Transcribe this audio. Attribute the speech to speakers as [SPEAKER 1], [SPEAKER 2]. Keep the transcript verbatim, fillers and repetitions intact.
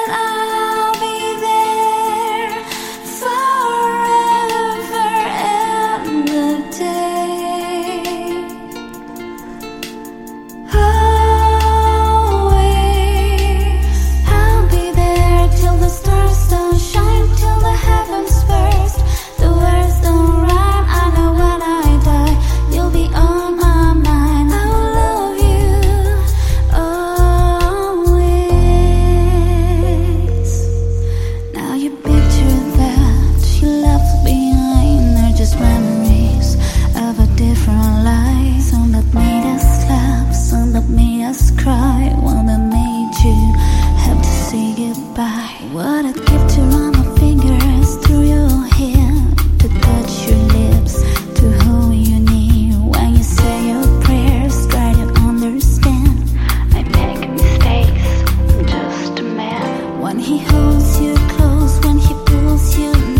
[SPEAKER 1] I'll be there forever and a day. Always, I'll be there till the stars don't shine, till the heavens burst, the words don't rhyme. I know when I die, you'll be on my mind. I will love you always. Now you picture that you left behind are just memories of a different life. Some that made us laugh, some that made us cry, one that made you have to say goodbye. What I'd give to run my fingers through your hair, to touch your lips, to hold you near. When you say your prayers, try to understand. I make mistakes, I'm just a man. When he holds you close, when he pulls you